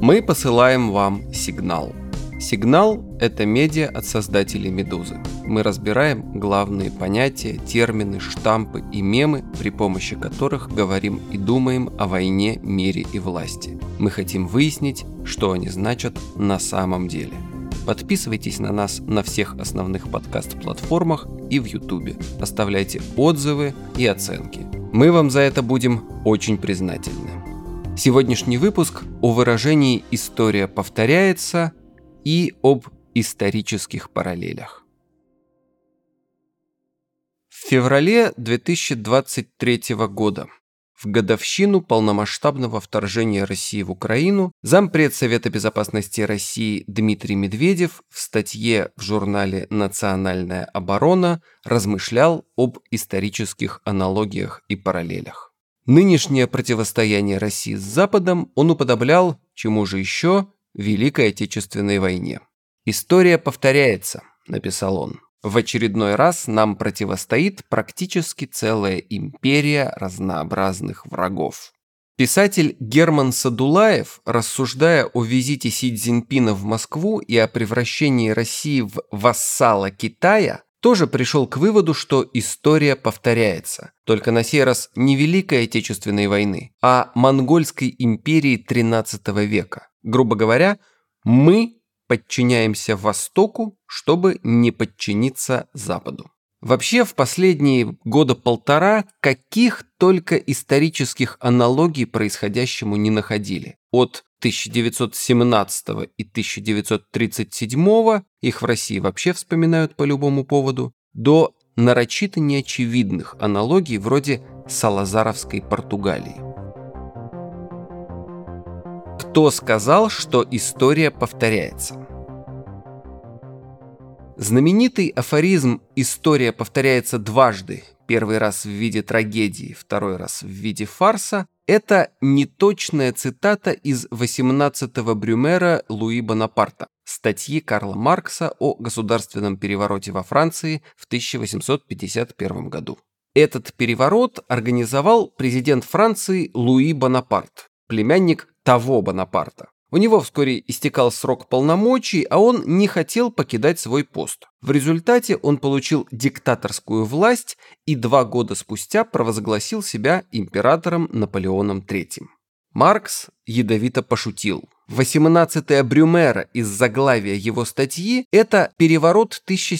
Мы посылаем вам сигнал. Сигнал – это медиа от создателей «Медузы». Мы разбираем главные понятия, термины, штампы и мемы, при помощи которых говорим и думаем о войне, мире и власти. Мы хотим выяснить, что они значат на самом деле. Подписывайтесь на нас на всех основных подкаст-платформах и в Ютубе. Оставляйте отзывы и оценки. Мы вам за это будем очень признательны. Сегодняшний выпуск о выражении «история повторяется» и об исторических параллелях. В феврале 2023 года, в годовщину полномасштабного вторжения России в Украину, зампред Совета безопасности России Дмитрий Медведев в статье в журнале «Национальная оборона» размышлял об исторических аналогиях и параллелях. Нынешнее противостояние России с Западом он уподоблял, чему же еще, Великой Отечественной войне. «История повторяется», – написал он. «В очередной раз нам противостоит практически целая империя разнообразных врагов». Писатель Герман Садулаев, рассуждая о визите Си Цзиньпина в Москву и о превращении России в вассала Китая, тоже пришел к выводу, что история повторяется, только на сей раз не Великой Отечественной войны, а Монгольской империи XIII века. Грубо говоря, мы подчиняемся Востоку, чтобы не подчиниться Западу. Вообще, в последние года полтора каких только исторических аналогий происходящему не находили. От 1917 и 1937 их в России вообще вспоминают по любому поводу, до нарочито неочевидных аналогий вроде Салазаровской Португалии. Кто сказал, что история повторяется? Знаменитый афоризм «История повторяется дважды», первый раз в виде трагедии, второй раз в виде фарса, это неточная цитата из 18-го Брюмера Луи Бонапарта, статьи Карла Маркса о государственном перевороте во Франции в 1851 году. Этот переворот организовал президент Франции Луи Бонапарт, племянник того Бонапарта. У него вскоре истекал срок полномочий, а он не хотел покидать свой пост. В результате он получил диктаторскую власть и 2 года спустя провозгласил себя императором Наполеоном III. Маркс ядовито пошутил. 18-е Брюмера из заглавия его статьи – это переворот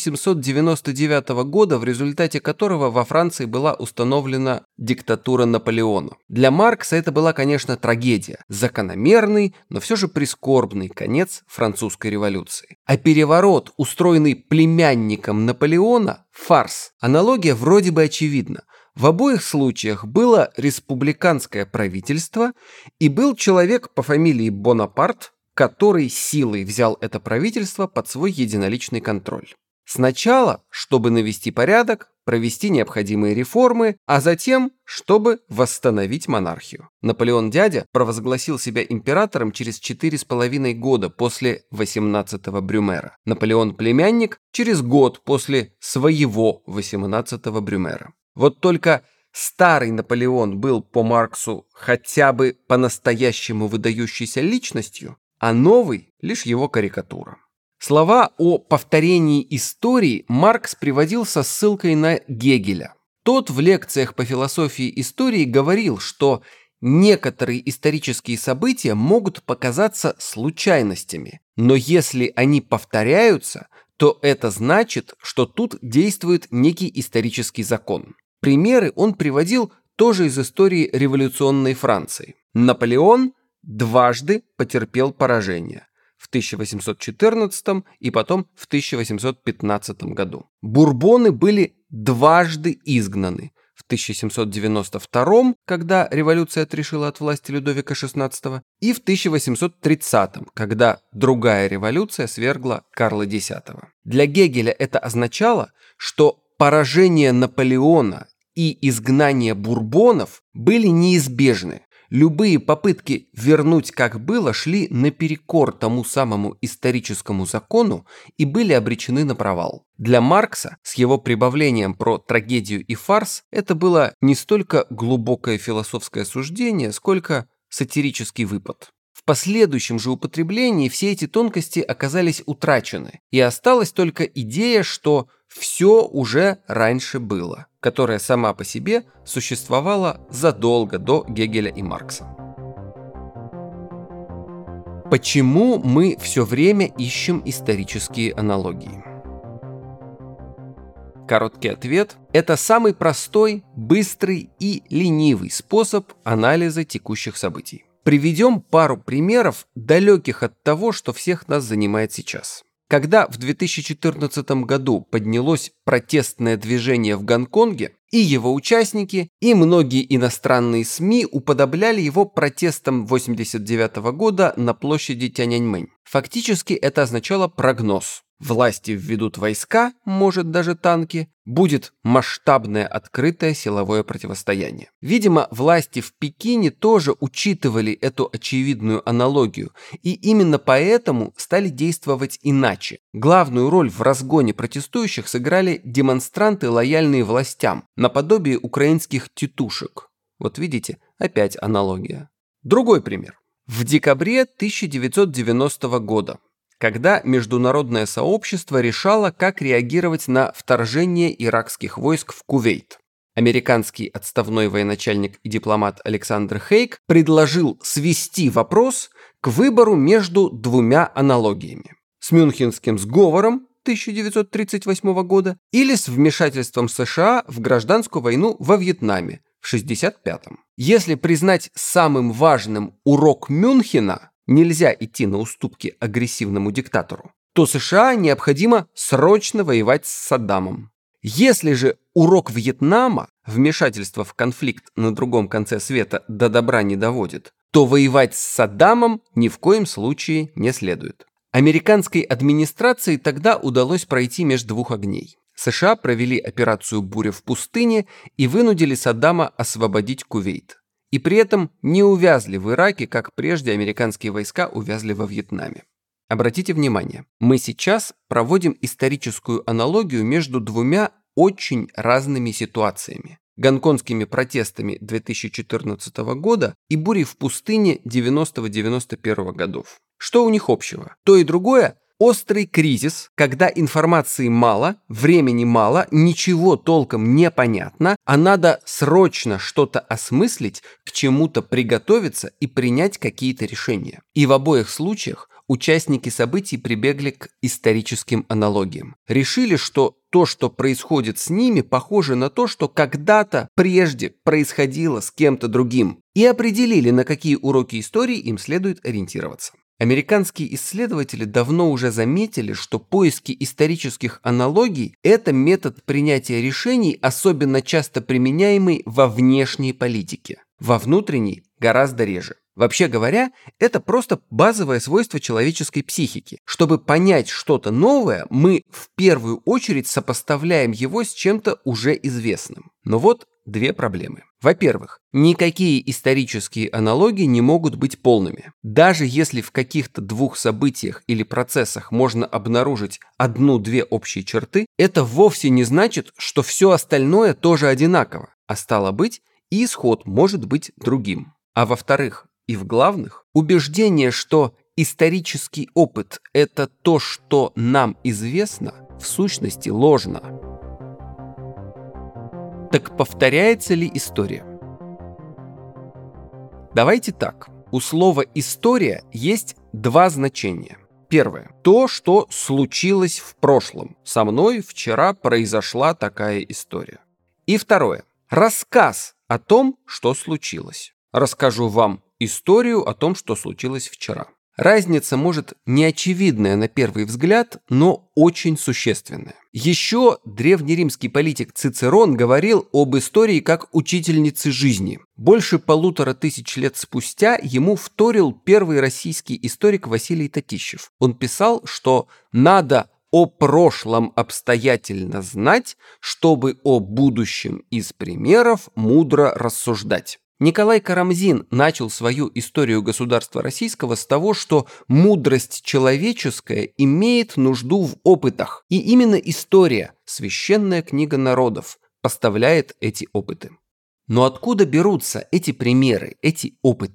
1799 года, в результате которого во Франции была установлена диктатура Наполеона. Для Маркса это была, конечно, трагедия, закономерный, но все же прискорбный конец французской революции. А переворот, устроенный племянником Наполеона – фарс. Аналогия вроде бы очевидна. В обоих случаях было республиканское правительство и был человек по фамилии Бонапарт, который силой взял это правительство под свой единоличный контроль. Сначала, чтобы навести порядок, провести необходимые реформы, а затем, чтобы восстановить монархию. Наполеон дядя провозгласил себя императором через 4,5 года после 18-го Брюмера. Наполеон племянник через год после своего 18-го Брюмера. Вот только старый Наполеон был по Марксу хотя бы по-настоящему выдающейся личностью, а новый – лишь его карикатура. Слова о повторении истории Маркс приводил со ссылкой на Гегеля. Тот в лекциях по философии истории говорил, что некоторые исторические события могут показаться случайностями, но если они повторяются, то это значит, что тут действует некий исторический закон. Примеры он приводил тоже из истории революционной Франции. Наполеон дважды потерпел поражение. В 1814 и потом в 1815 году. Бурбоны были дважды изгнаны. В 1792, когда революция отрешила от власти Людовика XVI, и в 1830, когда другая революция свергла Карла X. Для Гегеля это означало, что поражение Наполеона и изгнание бурбонов были неизбежны. Любые попытки вернуть как было шли наперекор тому самому историческому закону и были обречены на провал. Для Маркса с его прибавлением про трагедию и фарс это было не столько глубокое философское суждение, сколько сатирический выпад. В В последующем же употреблении все эти тонкости оказались утрачены, и осталась только идея, что все уже раньше было, которая сама по себе существовала задолго до Гегеля и Маркса. Почему мы все время ищем исторические аналогии? Короткий ответ – это самый простой, быстрый и ленивый способ анализа текущих событий. Приведем пару примеров, далеких от того, что всех нас занимает сейчас. Когда в 2014 году поднялось протестное движение в Гонконге, и его участники, и многие иностранные СМИ уподобляли его протестам 1989 года на площади Тяньаньмэнь. Фактически это означало прогноз. Власти введут войска, может даже танки, будет масштабное открытое силовое противостояние. Видимо, власти в Пекине тоже учитывали эту очевидную аналогию, и именно поэтому стали действовать иначе. Главную роль в разгоне протестующих сыграли демонстранты, лояльные властям, наподобие украинских тетушек. Вот видите, опять аналогия. Другой пример. В декабре 1990 года, когда международное сообщество решало, как реагировать на вторжение иракских войск в Кувейт, американский отставной военачальник и дипломат Александр Хейг предложил свести вопрос к выбору между двумя аналогиями: с Мюнхенским сговором 1938 года или с вмешательством США в гражданскую войну во Вьетнаме в 1965. Если признать самым важным урок Мюнхена, нельзя идти на уступки агрессивному диктатору, то США необходимо срочно воевать с Саддамом. Если же урок Вьетнама, вмешательство в конфликт на другом конце света, до добра не доводит, то воевать с Саддамом ни в коем случае не следует. Американской администрации тогда удалось пройти между двух огней. США провели операцию «Буря в пустыне» и вынудили Саддама освободить Кувейт. И при этом не увязли в Ираке, как прежде американские войска увязли во Вьетнаме. Обратите внимание, мы сейчас проводим историческую аналогию между двумя очень разными ситуациями: гонконгскими протестами 2014 года и бурей в пустыне 90-91 годов. Что у них общего? То и другое – острый кризис, когда информации мало, времени мало, ничего толком не понятно, а надо срочно что-то осмыслить, к чему-то приготовиться и принять какие-то решения. И в обоих случаях участники событий прибегли к историческим аналогиям. Решили, что то, что происходит с ними, похоже на то, что когда-то прежде происходило с кем-то другим, и определили, на какие уроки истории им следует ориентироваться. Американские исследователи давно уже заметили, что поиски исторических аналогий – это метод принятия решений, особенно часто применяемый во внешней политике. Во внутренней гораздо реже. Вообще говоря, это просто базовое свойство человеческой психики. Чтобы понять что-то новое, мы в первую очередь сопоставляем его с чем-то уже известным. Но вот две проблемы. Во-первых, никакие исторические аналогии не могут быть полными. Даже если в каких-то двух событиях или процессах можно обнаружить одну-две общие черты, это вовсе не значит, что все остальное тоже одинаково, а стало быть, и исход может быть другим. А во-вторых, и в главных, убеждение, что исторический опыт – это то, что нам известно, в сущности ложно. Так повторяется ли история? Давайте так. У слова «история» есть два значения. Первое – то, что случилось в прошлом. Со мной вчера произошла такая история. И второе – рассказ о том, что случилось. Расскажу вам историю о том, что случилось вчера. Разница, может, не очевидная на первый взгляд, но очень существенная. Еще древнеримский политик Цицерон говорил об истории как учительнице жизни. Больше 1500 лет спустя ему вторил первый российский историк Василий Татищев. Он писал, что надо о прошлом обстоятельно знать, чтобы о будущем из примеров мудро рассуждать. Николай Карамзин начал свою историю государства российского с того, что мудрость человеческая имеет нужду в опытах. И именно история, священная книга народов, поставляет эти опыты. Но откуда берутся эти примеры, эти опыты?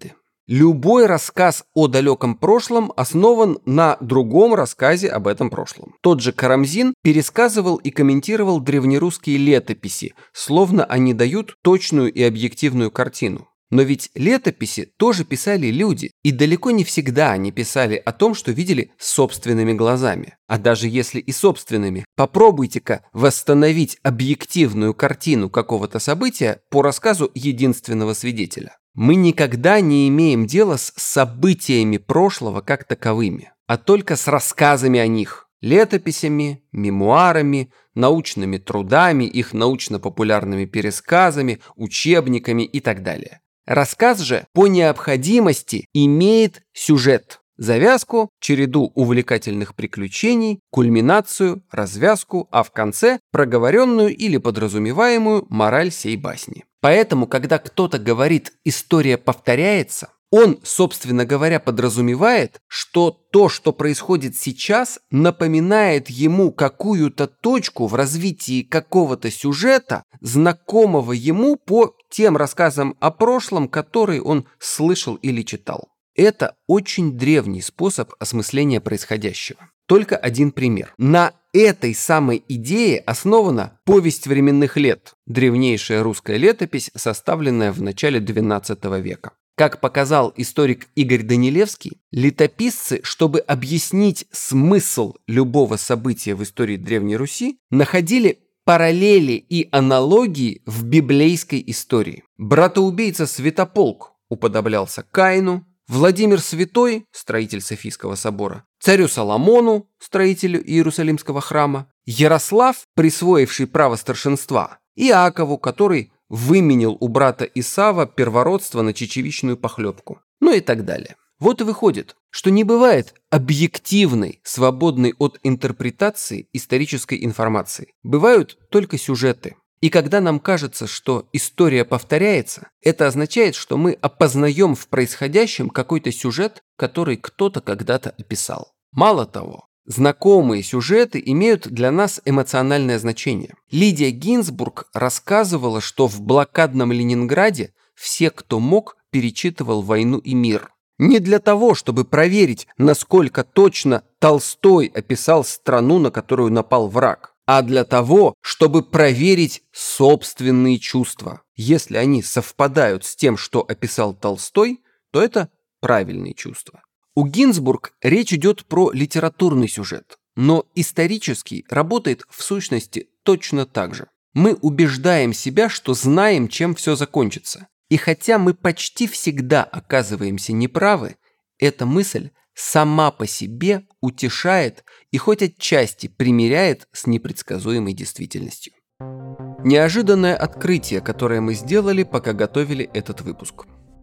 Любой рассказ о далеком прошлом основан на другом рассказе об этом прошлом. Тот же Карамзин пересказывал и комментировал древнерусские летописи, словно они дают точную и объективную картину. Но ведь летописи тоже писали люди, и далеко не всегда они писали о том, что видели собственными глазами. А даже если и собственными, попробуйте-ка восстановить объективную картину какого-то события по рассказу единственного свидетеля. Мы никогда не имеем дела с событиями прошлого как таковыми, а только с рассказами о них, летописями, мемуарами, научными трудами, их научно-популярными пересказами, учебниками и так далее. Рассказ же по необходимости имеет сюжет, завязку, череду увлекательных приключений, кульминацию, развязку, а в конце проговоренную или подразумеваемую мораль сей басни. Поэтому, когда кто-то говорит «история повторяется», он, собственно говоря, подразумевает, что то, что происходит сейчас, напоминает ему какую-то точку в развитии какого-то сюжета, знакомого ему по тем рассказам о прошлом, которые он слышал или читал. Это очень древний способ осмысления происходящего. Только один пример. На этой самой идее основана «Повесть временных лет», древнейшая русская летопись, составленная в начале XII века. Как показал историк Игорь Данилевский, летописцы, чтобы объяснить смысл любого события в истории Древней Руси, находили параллели и аналогии в библейской истории. Братоубийца Святополк уподоблялся Каину, Владимир Святой, строитель Софийского собора, царю Соломону, строителю Иерусалимского храма, Ярослав, присвоивший право старшинства, Иакову, который выменил у брата Исава первородство на чечевичную похлебку, ну и так далее. Вот и выходит, что не бывает объективной, свободной от интерпретации исторической информации. Бывают только сюжеты. И когда нам кажется, что история повторяется, это означает, что мы опознаем в происходящем какой-то сюжет, который кто-то когда-то описал. Мало того, знакомые сюжеты имеют для нас эмоциональное значение. Лидия Гинзбург рассказывала, что в блокадном Ленинграде все, кто мог, перечитывал «Войну и мир». Не для того, чтобы проверить, насколько точно Толстой описал страну, на которую напал враг, а для того, чтобы проверить собственные чувства. Если они совпадают с тем, что описал Толстой, то это правильные чувства. У Гинзбург речь идет про литературный сюжет, но исторический работает в сущности точно так же. Мы убеждаем себя, что знаем, чем все закончится. И хотя мы почти всегда оказываемся неправы, эта мысль сама по себе утешает и хоть отчасти примиряет с непредсказуемой действительностью. Неожиданное открытие, которое мы сделали, пока готовили этот выпуск.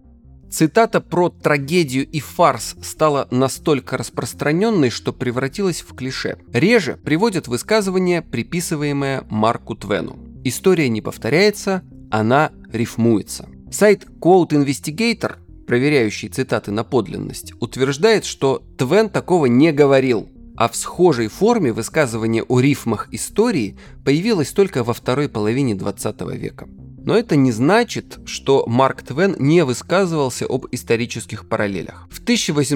Цитата про трагедию и фарс стала настолько распространенной, что превратилась в клише. Реже приводят высказывание, приписываемое Марку Твену. История не повторяется, она рифмуется. Сайт Quote Investigator, проверяющий цитаты на подлинность, утверждает, что Твен такого не говорил, а в схожей форме высказывание о рифмах истории появилось только во второй половине XX века. Но это не значит, что Марк Твен не высказывался об исторических параллелях. В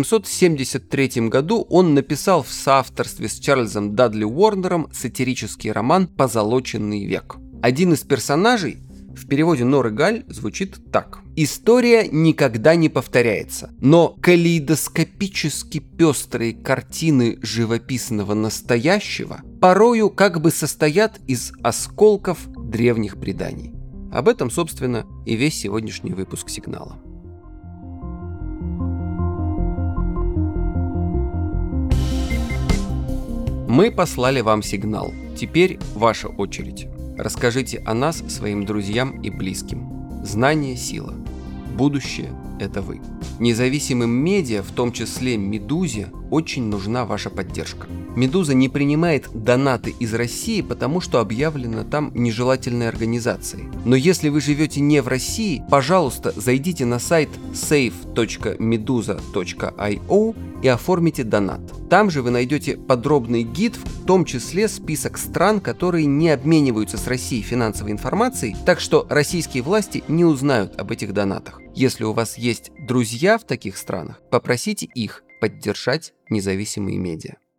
1873 году он написал в соавторстве с Чарльзом Дадли Уорнером сатирический роман «Позолоченный век». Один из персонажей в переводе Норы Галь звучит так. История никогда не повторяется, но калейдоскопически пестрые картины живописного настоящего порою как бы состоят из осколков древних преданий. Об этом, собственно, и весь сегодняшний выпуск «Сигнала». Мы послали вам сигнал. Теперь ваша очередь. Расскажите о нас своим друзьям и близким. Знание – сила. Будущее – это вы. Независимым медиа, в том числе «Медузе», очень нужна ваша поддержка. «Медуза» не принимает донаты из России, потому что объявлена там нежелательной организацией. Но если вы живете не в России, пожалуйста, зайдите на сайт save.meduza.io и оформите донат. Там же вы найдете подробный гид, в том числе список стран, которые не обмениваются с Россией финансовой информацией, так что российские власти не узнают об этих донатах. Если у вас есть друзья в таких странах, попросите их поддержать независимые медиа.